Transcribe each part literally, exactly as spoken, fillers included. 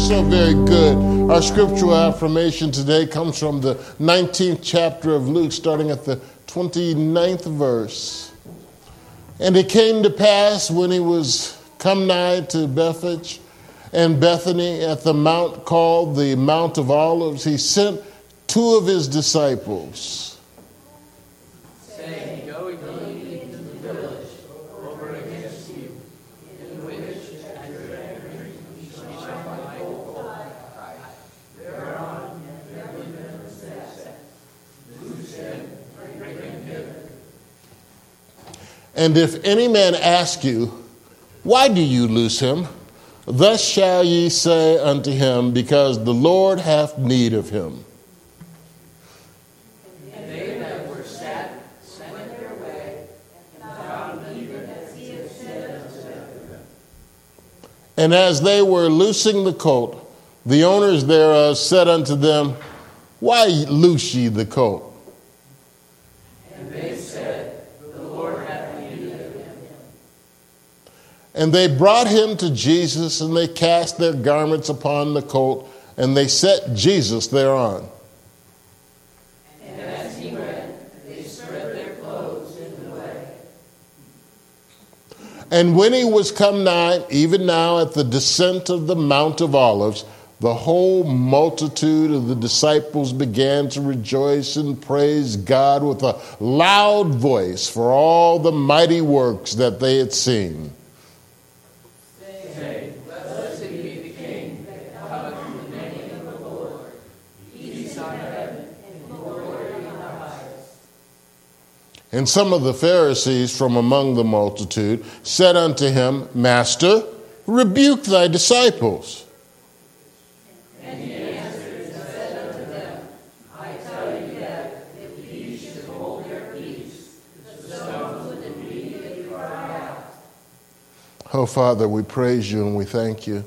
so very good. Our scriptural affirmation today comes from the nineteenth chapter of Luke, starting at the twenty-ninth verse. And it came to pass when he was come nigh to Bethphage and Bethany at the mount called the Mount of Olives, he sent two of his disciples, saying, Go ye into the village over against you, in which at your entering ye shall find a colt, thereon there liveth a set. Loose him, bring him hither. and if any man ask you, why do you loose him? Thus shall ye say unto him, because the Lord hath need of him. And they that were sat sent their way, and found even as he had said unto them. And as they were loosing the colt, the owners thereof said unto them, why loose ye the colt? And they said, The Lord hath need of him. And they brought him to Jesus, and they cast their garments upon the colt, and they set Jesus thereon. And as he went, they spread their clothes in the way. And when he was come nigh, even now at the descent of the Mount of Olives, the whole multitude of the disciples began to rejoice and praise God with a loud voice for all the mighty works that they had seen. Say, Blessed be the King that cometh in the name of the Lord, peace on heaven and glory in the highest. And some of the Pharisees from among the multitude said unto him, Master, rebuke thy disciples. And he answered and said unto them, I tell you that if ye should hold your peace, the stones would immediately cry out. Oh, Father, we praise you and we thank you.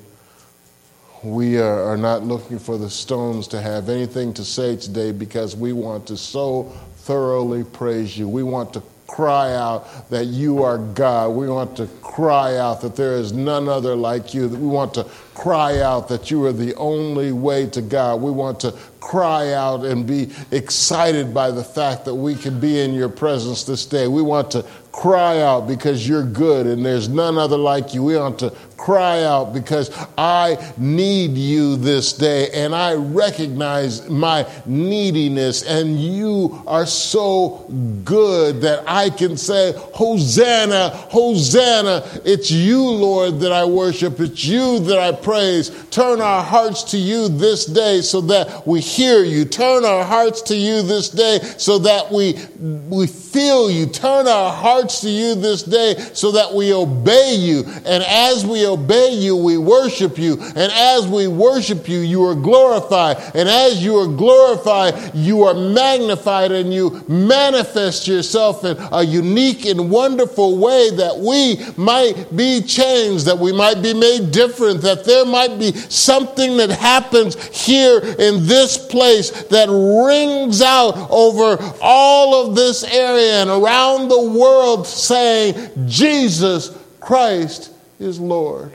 We are, are not looking for the stones to have anything to say today because we want to so thoroughly praise you. We want to cry out that you are God. We want to cry out that there is none other like you. We want to cry out that you are the only way to God. We want to cry out and be excited by the fact that we can be in your presence this day. We want to cry out because you're good and there's none other like you. We want to cry out because I need you this day and I recognize my neediness, and you are so good that I can say, Hosanna, Hosanna. It's you, Lord, that I worship. It's you that I praise. Turn our hearts to you this day so that we hear you. Turn our hearts to you this day so that we, we feel you. Turn our hearts to you this day so that we obey you. And as we obey you, we worship you. And as we worship you, you are glorified. And as you are glorified, you are magnified, and you manifest yourself in a unique and wonderful way that we might be changed, that we might be made different, that there might be something that happens here in this place that rings out over all of this area and around the world, saying, Jesus Christ is Lord.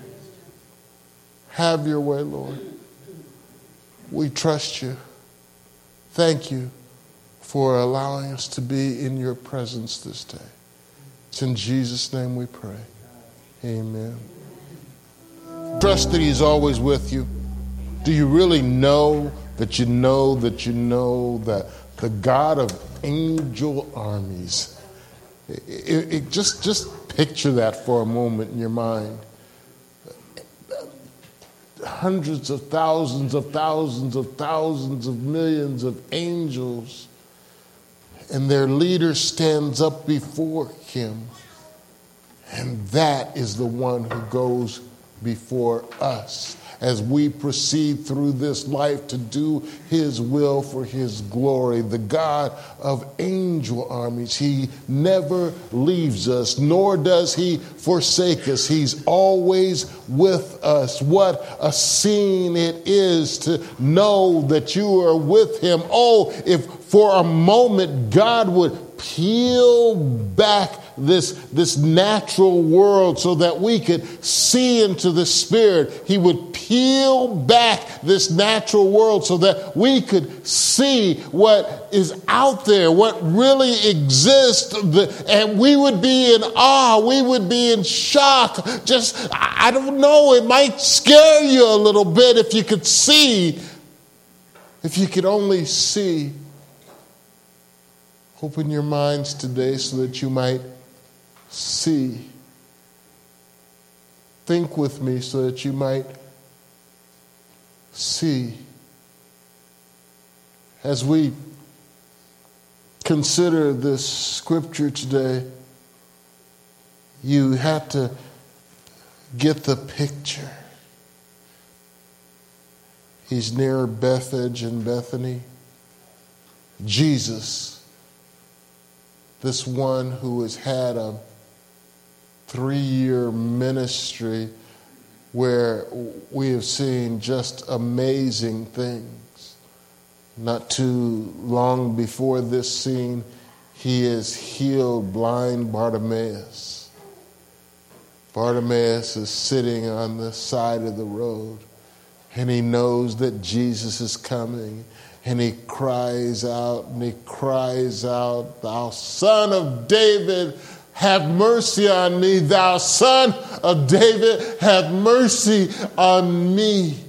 Have your way, Lord. We trust you. Thank you for allowing us to be in your presence this day. It's in Jesus' name we pray. Amen. Trust that he's always with you. Do you really know that you know that you know that the God of angel armies, it, it, it just, just picture that for a moment in your mind. Hundreds of thousands of thousands of thousands of millions of angels, and their leader stands up before him. And that is the one who goes before us as we proceed through this life to do his will for his glory. The God of angel armies, he never leaves us, nor does he forsake us. He's always with us. What a scene it is to know that you are with him. Oh, if for a moment God would peel back this, this natural world so that we could see into the Spirit. He would peel back this natural world so that we could see what is out there, what really exists, and we would be in awe, we would be in shock. Just, I don't know, it might scare you a little bit if you could see, if you could only see. Open your minds today so that you might see. Think with me so that you might see. As we consider this scripture today, you have to get the picture. He's near Bethphage and Bethany. Jesus, this one who has had a three-year ministry where we have seen just amazing things. Not too long before this scene, he has healed blind Bartimaeus. Bartimaeus is sitting on the side of the road, and he knows that Jesus is coming. And he cries out, and he cries out, "Thou Son of David, have mercy on me. Thou Son of David, have mercy on me."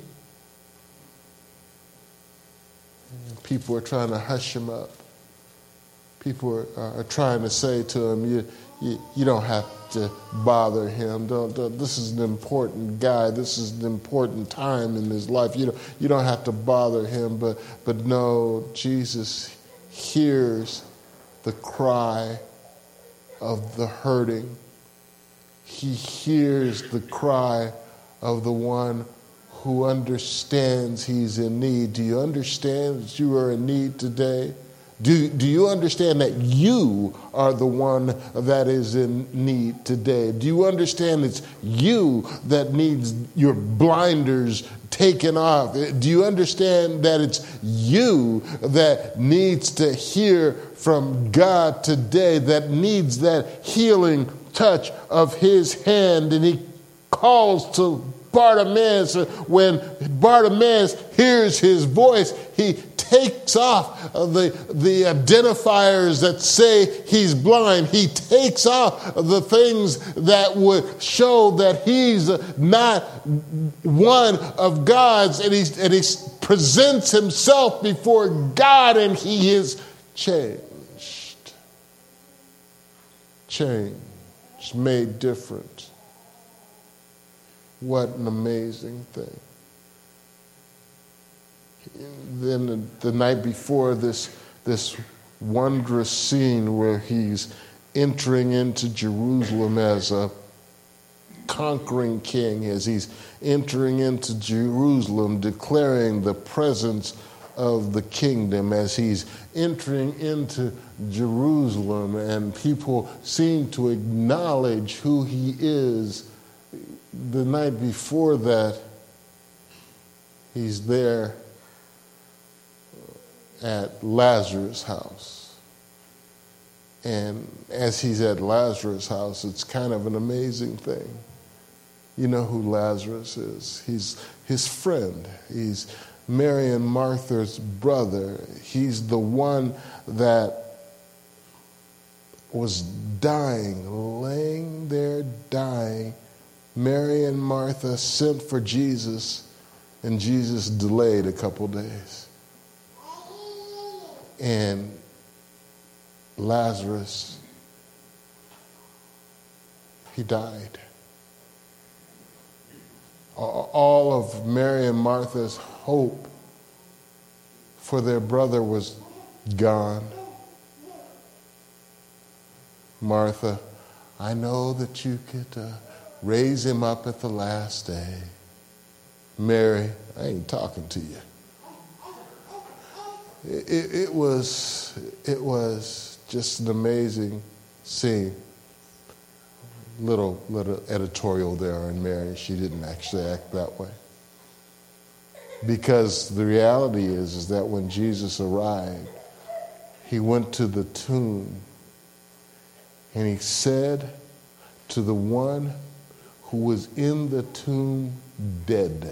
And people are trying to hush him up. People are, are trying to say to him, you, you, you don't have to bother him. Don't, don't, this is an important guy. This is an important time in his life. You don't, you don't have to bother him. But, but no, Jesus hears the cry of the hurting. He hears the cry of the one who understands he's in need. Do you understand that you are in need today? Do, do you understand that you are the one that is in need today? Do you understand it's you that needs your blinders taken off? Do you understand that it's you that needs to hear from God today, that needs that healing touch of his hand? And he calls to Bartimaeus. When Bartimaeus hears his voice, he takes off the, the identifiers that say he's blind. He takes off the things that would show that he's not one of God's, and, he's, and he presents himself before God, and he is changed. Changed, made different. What an amazing thing. Then the, the night before, this, this wondrous scene where he's entering into Jerusalem as a conquering king, as he's entering into Jerusalem, declaring the presence of the kingdom, as he's entering into Jerusalem, and people seem to acknowledge who he is. The night before that, he's there at Lazarus' house. And as he's at Lazarus' house, it's kind of an amazing thing. You know who Lazarus is. He's his friend. He's Mary and Martha's brother. He's the one that was dying, laying there dying. Mary and Martha sent for Jesus, and Jesus delayed a couple days. And Lazarus, he died. All of Mary and Martha's hope for their brother was gone. Martha, I know that you could uh, raise him up at the last day. Mary, I ain't talking to you. It, it, it was it was just an amazing scene. Little little editorial there on Mary. She didn't actually act that way. Because the reality is, is that when Jesus arrived, he went to the tomb And he said to the one who was in the tomb dead,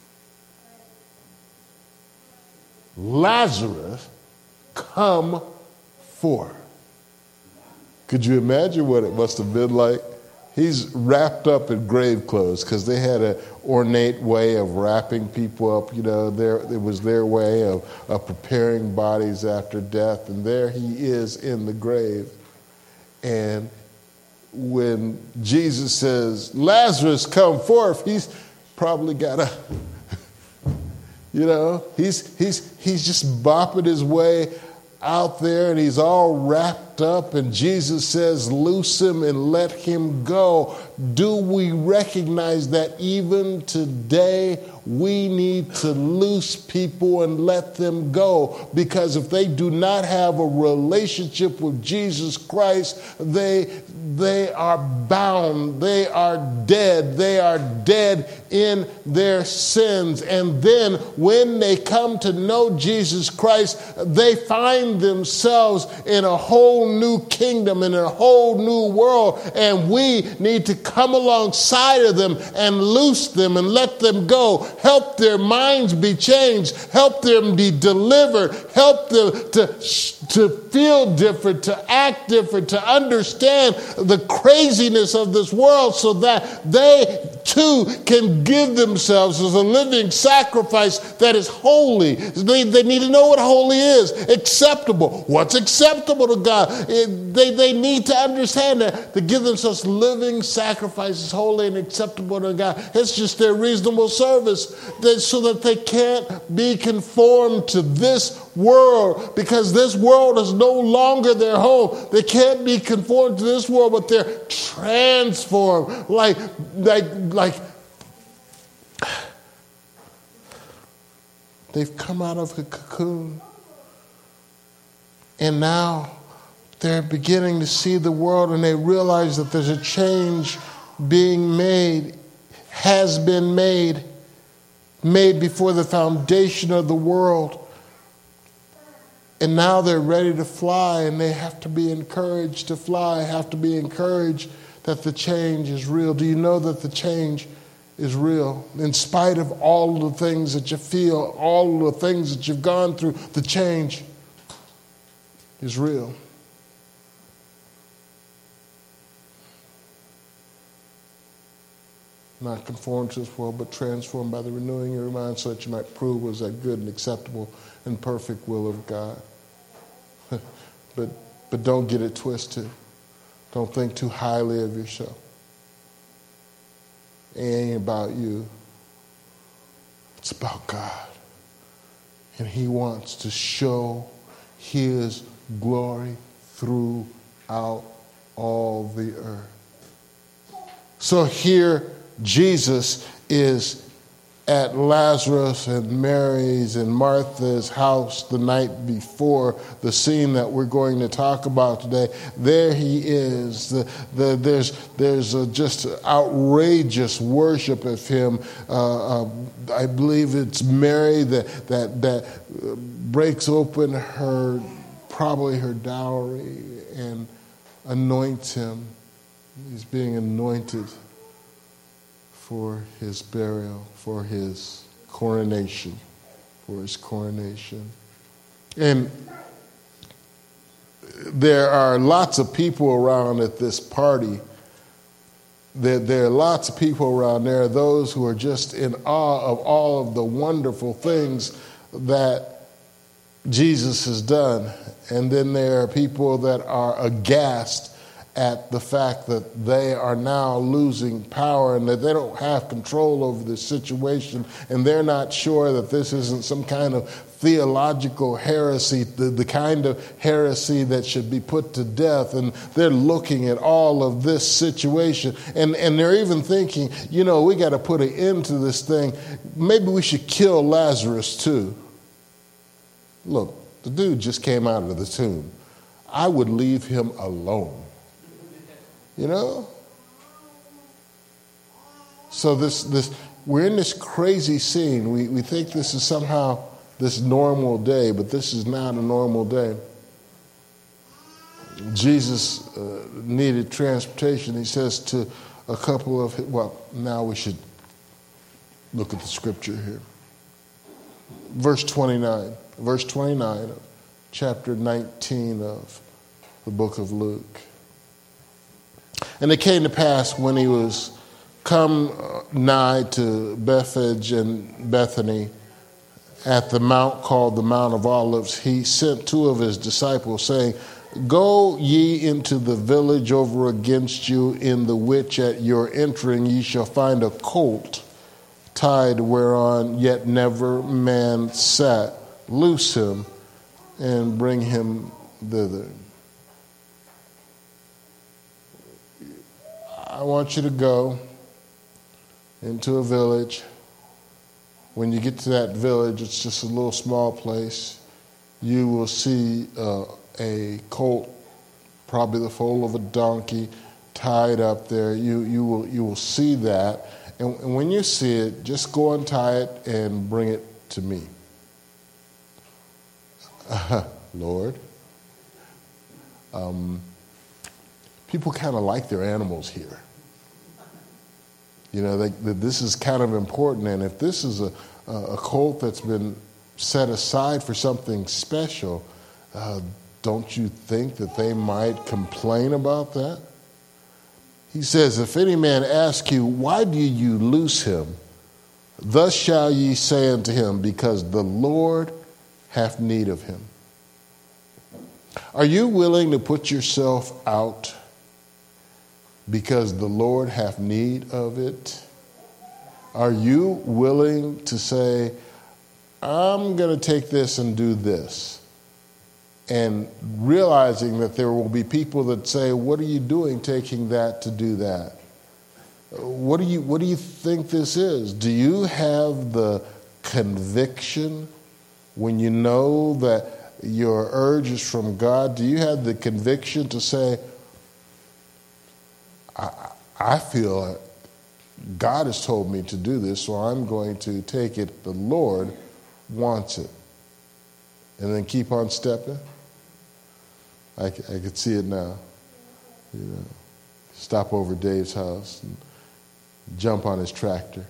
Lazarus, come forth. Could you imagine what it must have been like? He's wrapped up in grave clothes because they had an ornate way of wrapping people up. You know, there it was their way of, of preparing bodies after death. And there he is in the grave. And when Jesus says, Lazarus, come forth, he's probably got a, you know, he's he's he's just bopping his way out there, and he's all wrapped up, and Jesus says, loose him and let him go. Do we recognize that even today we need to loose people and let them go? Because if they do not have a relationship with Jesus Christ, they they are bound, they are dead, they are dead in their sins. And then when they come to know Jesus Christ, they find themselves in a whole new kingdom, in a whole new world, and we need to come alongside of them and loose them and let them go, help their minds be changed, help them be delivered, help them to, to feel different, to act different, to understand the craziness of this world so that they too can give themselves as a living sacrifice that is holy. They, they need to know what holy is. Acceptable. What's acceptable to God? It, they, they need to understand that, to give themselves living sacrifices, holy and acceptable to God. It's just their reasonable service, that, so that they can't be conformed to this world, because this world is no longer their home. They can't be conformed to this world, but they're transformed, like like like they've come out of a cocoon, and now they're beginning to see the world, and they realize that there's a change being made, has been made, made before the foundation of the world. And now they're ready to fly, and they have to be encouraged to fly, have to be encouraged that the change is real. Do you know that the change is real? In spite of all the things that you feel, all the things that you've gone through, the change is real. Not conformed to this world, but transformed by the renewing of your mind, so that you might prove what is that good and acceptable and perfect will of God. but but don't get it twisted. Don't think too highly of yourself. It ain't about you. It's about God. And he wants to show his glory throughout all the earth. So here Jesus is at Lazarus and Mary's and Martha's house the night before, the scene that we're going to talk about today. There he is. The, the, there's there's a just outrageous worship of him. Uh, uh, I believe it's Mary that that that breaks open her, probably her dowry, and anoints him. He's being anointed for his burial, for his coronation, for his coronation. And there are lots of people around at this party. There, there are lots of people around. There are those who are just in awe of all of the wonderful things that Jesus has done. And then there are people that are aghast at the fact that they are now losing power and that they don't have control over this situation, and they're not sure that this isn't some kind of theological heresy, the, the kind of heresy that should be put to death. And they're looking at all of this situation, and, and they're even thinking, you know, we got to put an end to this thing. Maybe we should kill Lazarus too. Look, the dude just came out of the tomb. I would leave him alone. You know? So this this we're in this crazy scene. We we think this is somehow this normal day, but this is not a normal day. Jesus uh, needed transportation. He says to a couple of, well, now we should look at the scripture here. Verse twenty-nine, verse twenty-nine of chapter nineteen of the book of Luke. And it came to pass when he was come nigh to Bethphage and Bethany at the mount called the Mount of Olives, he sent two of his disciples, saying, Go ye into the village over against you, in the which at your entering ye shall find a colt tied whereon yet never man sat. Loose him and bring him thither. I want you to go into a village. When you get to that village, it's just a little small place. You will see uh, a colt, probably the foal of a donkey, tied up there. You you will you will see that, and, and when you see it, just go untie it and bring it to me. Uh, Lord, um, people kind of like their animals here. You know, they, that this is kind of important, and if this is a, a colt that's been set aside for something special, uh, don't you think that they might complain about that? He says, if any man ask you, why do you loose him? Thus shall ye say unto him, because the Lord hath need of him. Are you willing to put yourself out because the Lord hath need of it? Are you willing to say, I'm going to take this and do this? And realizing that there will be people that say, what are you doing taking that to do that? What do you, what do you think this is? Do you have the conviction when you know that your urge is from God? Do you have the conviction to say, I, I feel God has told me to do this, so I'm going to take it. The Lord wants it. And then keep on stepping? I, I could see it now. You know, stop over Dave's house and jump on his tractor.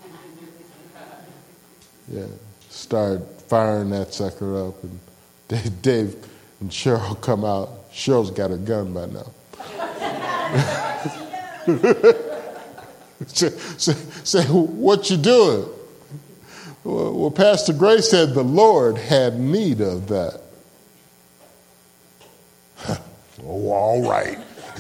Yeah, start firing that sucker up, and Dave, Dave and Cheryl come out. Cheryl's got her gun by now. say, say, say, what you doing? Well, well, Pastor Gray said the Lord had need of that. Oh, all right.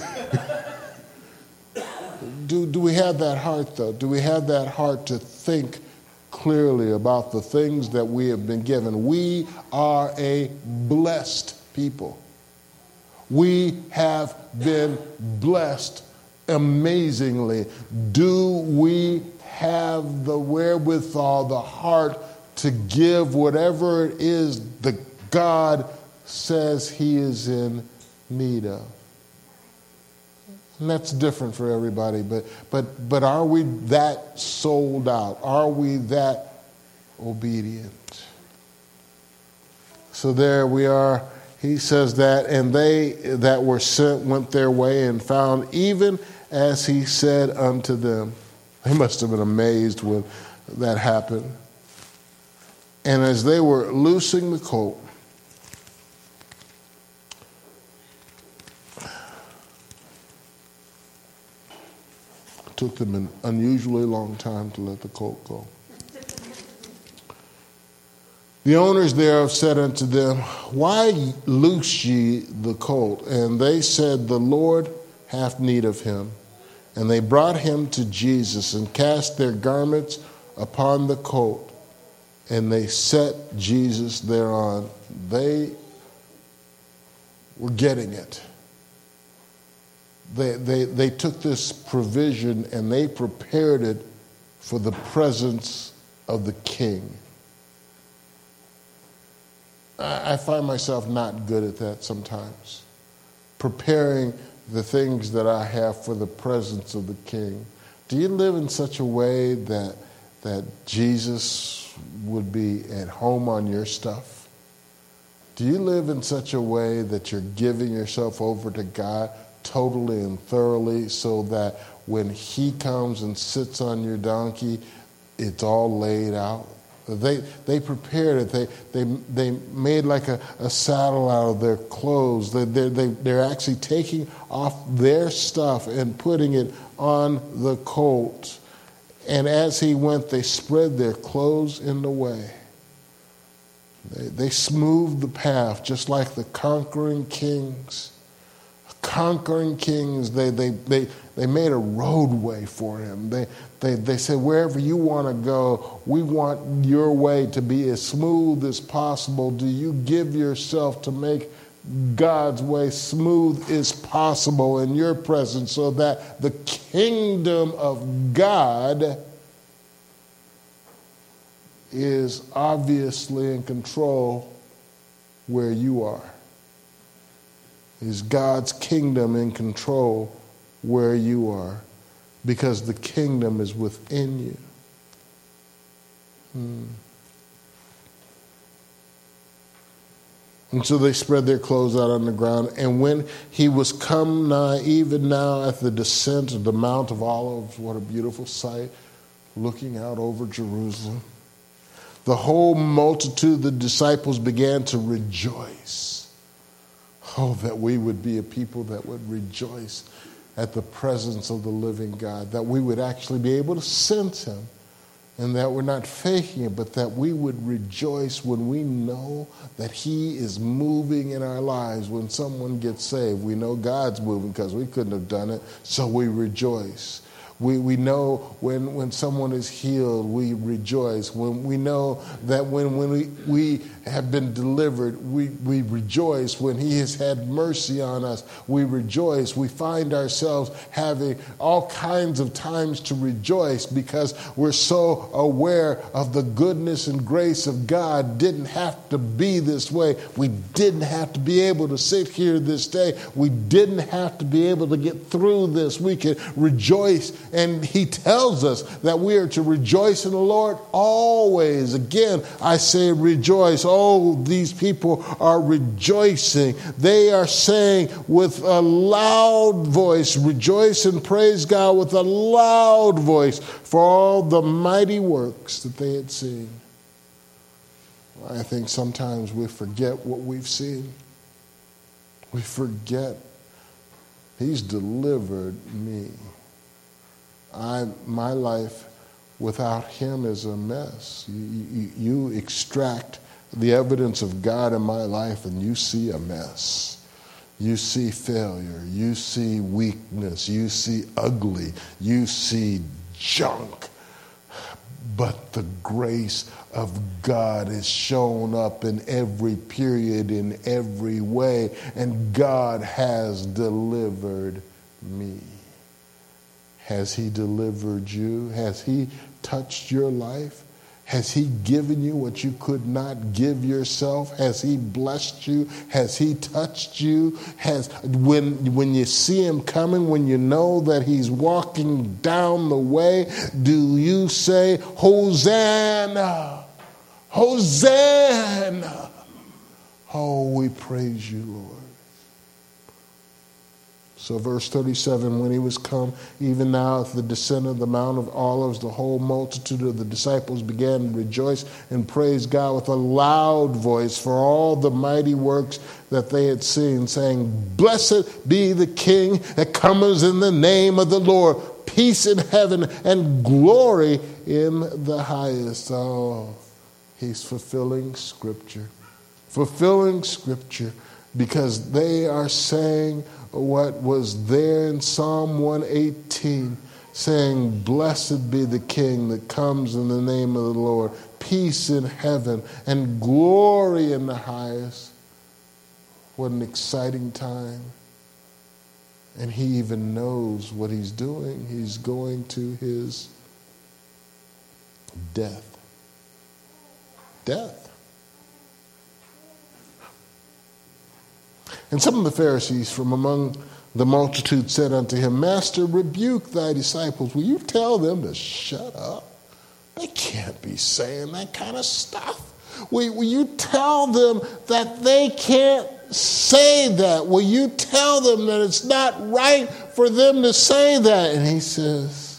do, do we have that heart, though? Do we have that heart to think clearly about the things that we have been given? We are a blessed people. We have been blessed amazingly. Do we have the wherewithal, the heart to give whatever it is that God says he is in need of? And that's different for everybody, but but but are we that sold out? Are we that obedient? So there we are. He says that, and they that were sent went their way and found even as he said unto them. They must have been amazed when that happened. And as they were loosing the colt, it took them an unusually long time to let the colt go. The owners thereof said unto them, Why loose ye the colt? And they said, The Lord hath need of him. And they brought him to Jesus and cast their garments upon the colt, and they set Jesus thereon. They were getting it. They, they, they took this provision and they prepared it for the presence of the King. I find myself not good at that sometimes. Preparing the things that I have for the presence of the King. Do you live in such a way that that Jesus would be at home on your stuff? Do you live in such a way that you're giving yourself over to God totally and thoroughly so that when he comes and sits on your donkey, it's all laid out? They they prepared it. They they they made like a, a saddle out of their clothes. They they they they're actually taking off their stuff and putting it on the colt. And as he went, they spread their clothes in the way. They, they smoothed the path just like the conquering kings. Conquering kings, they they they they made a roadway for him. They they they said, wherever you want to go, we want your way to be as smooth as possible. Do you give yourself to make God's way smooth as possible in your presence so that the kingdom of God is obviously in control where you are? Is God's kingdom in control where you are? Because the kingdom is within you. Hmm. And so they spread their clothes out on the ground. And when he was come nigh, even now at the descent of the Mount of Olives, what a beautiful sight, looking out over Jerusalem, the whole multitude of the disciples began to rejoice. Oh, that we would be a people that would rejoice at the presence of the living God, that we would actually be able to sense him, and that we're not faking it, but that we would rejoice when we know that he is moving in our lives. When someone gets saved, we know God's moving because we couldn't have done it, so we rejoice. We we know when, when someone is healed, we rejoice. When we know that when, when we, we have been delivered, we, we rejoice. When he has had mercy on us, we rejoice. We find ourselves having all kinds of times to rejoice because we're so aware of the goodness and grace of God. Didn't have to be this way. We didn't have to be able to sit here this day. We didn't have to be able to get through this. We can rejoice. And he tells us that we are to rejoice in the Lord always. Again, I say rejoice. Oh, these people are rejoicing. They are saying with a loud voice, rejoice and praise God with a loud voice for all the mighty works that they had seen. I think sometimes we forget what we've seen. We forget he's delivered me. I, my life without him is a mess. You, you, you extract the evidence of God in my life and you see a mess. You see failure. You see weakness. You see ugly. You see junk. But the grace of God is shown up in every period, in every way, and God has delivered me. Has he delivered you? Has he touched your life? Has he given you what you could not give yourself? Has he blessed you? Has he touched you? Has when when you see him coming, when you know that he's walking down the way, do you say, Hosanna? Hosanna! Oh, we praise you, Lord. So verse thirty-seven, when he was come, even now at the descent of the Mount of Olives, the whole multitude of the disciples began to rejoice and praise God with a loud voice for all the mighty works that they had seen, saying, Blessed be the King that comes in the name of the Lord, peace in heaven and glory in the highest. Oh, he's fulfilling Scripture. Fulfilling Scripture because they are saying what was there in Psalm one eighteen, saying, Blessed be the King that comes in the name of the Lord, peace in heaven and glory in the highest. What an exciting time. And he even knows what he's doing. He's going to his death. Death. And some of the Pharisees from among the multitude said unto him, Master, rebuke thy disciples. Will you tell them to shut up? They can't be saying that kind of stuff. Will, will you tell them that they can't say that? Will you tell them that it's not right for them to say that? And he says,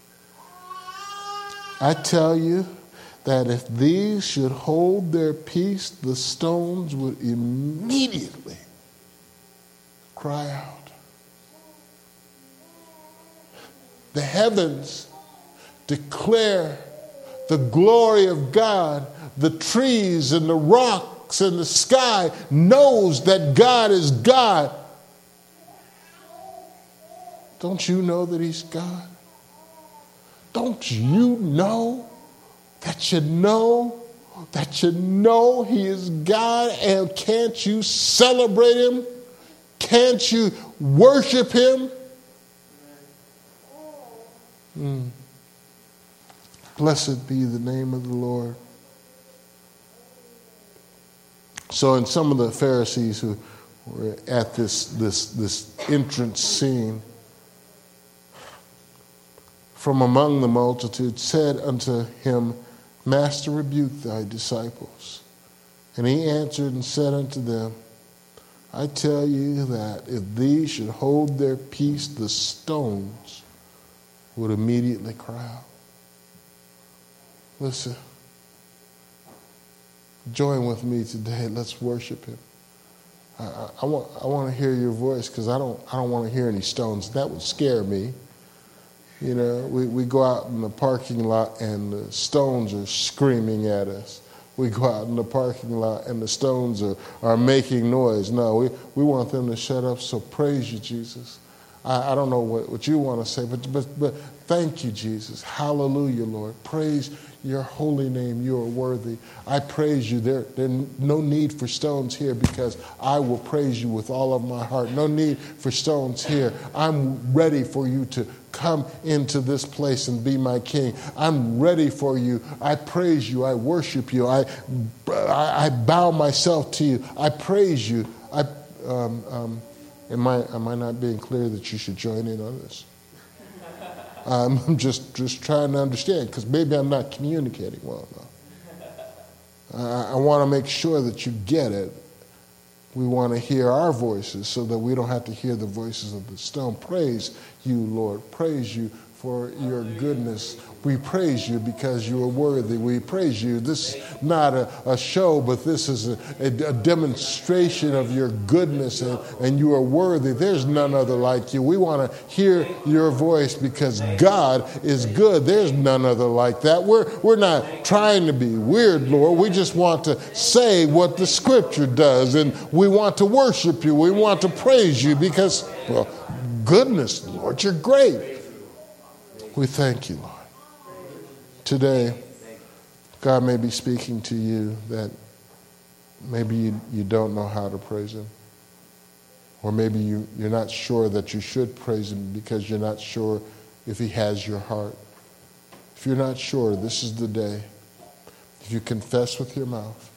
I tell you that if these should hold their peace, the stones would immediately cry out. The heavens declare the glory of God. The trees and the rocks and the sky knows that God is God. Don't you know that he's God? Don't you know that you know that you know he is God? And can't you celebrate him? Can't you worship him? Mm. Blessed be the name of the Lord. So in some of the Pharisees who were at this, this, this entrance scene, from among the multitude said unto him, Master, rebuke thy disciples. And he answered and said unto them, I tell you that if these should hold their peace, the stones would immediately cry out. Listen, join with me today. Let's worship him. I, I, I want I want to hear your voice because I don't I don't want to hear any stones. That would scare me. You know, we, we go out in the parking lot and the stones are screaming at us. We go out in the parking lot and the stones are, are making noise. No, we, we want them to shut up. So praise you, Jesus. I, I don't know what, what you want to say, but, but, but thank you, Jesus. Hallelujah, Lord. Praise your holy name. You are worthy. I praise you. There, there's no need for stones here because I will praise you with all of my heart. No need for stones here. I'm ready for you to come into this place and be my king. I'm ready for you. I praise you. I worship you. I, I, I bow myself to you. I praise you. I, um, um, am I, am I not being clear that you should join in on this? I'm just, just trying to understand because maybe I'm not communicating well enough. I, I want to make sure that you get it. We want to hear our voices so that we don't have to hear the voices of the stone. Praise you, Lord. Praise you for your goodness. We praise you because you are worthy. We praise you. This is not a, a show, but this is a, a, a demonstration of your goodness, and, and you are worthy. There's none other like you. We want to hear your voice because God is good. There's none other like that. We're, we're not trying to be weird, Lord. We just want to say what the Scripture does, and we want to worship you. We want to praise you because, well, goodness, Lord, you're great. We thank you, Lord. Today, God may be speaking to you that maybe you, you don't know how to praise him. Or maybe you, you're not sure that you should praise him because you're not sure if he has your heart. If you're not sure, this is the day. If you confess with your mouth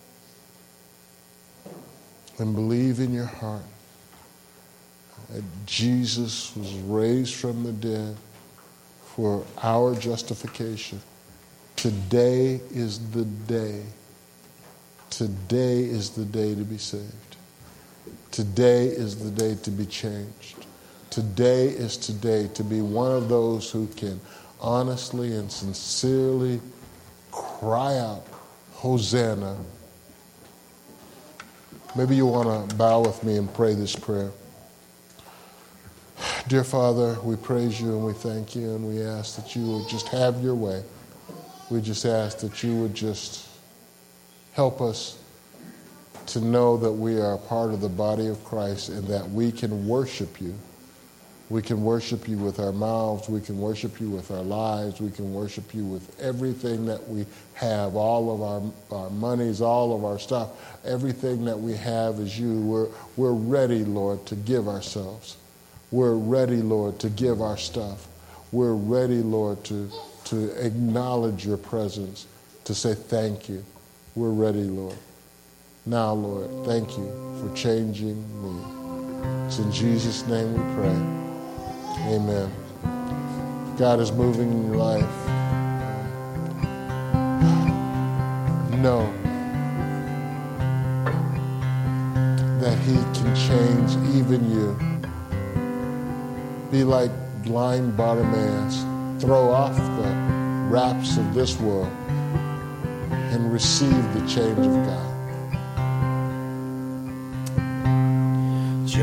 and believe in your heart that Jesus was raised from the dead for our justification. Today is the day. Today is the day to be saved. Today is the day to be changed. Today is today to be one of those who can honestly and sincerely cry out, Hosanna. Maybe you want to bow with me and pray this prayer. Dear Father, we praise you and we thank you and we ask that you would just have your way. We just ask that you would just help us to know that we are a part of the body of Christ and that we can worship you. We can worship you with our mouths. We can worship you with our lives. We can worship you with everything that we have, all of our, our monies, all of our stuff. Everything that we have is you. We're, we're ready, Lord, to give ourselves. We're ready, Lord, to give our stuff. We're ready, Lord, to, to acknowledge your presence, to say thank you. We're ready, Lord. Now, Lord, thank you for changing me. It's in Jesus' name we pray. Amen. God is moving in your life. No. he can change even you. Be like blind Bartimaeus. Throw off the wraps of this world and receive the change of God.